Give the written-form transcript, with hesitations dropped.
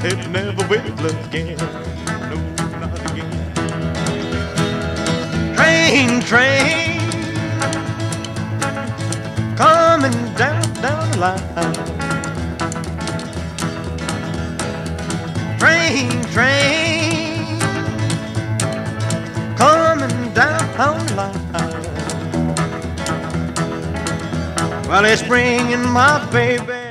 it never will again. No, not again. Train, coming down the line. Train, coming down the line. Well, it's bringing my baby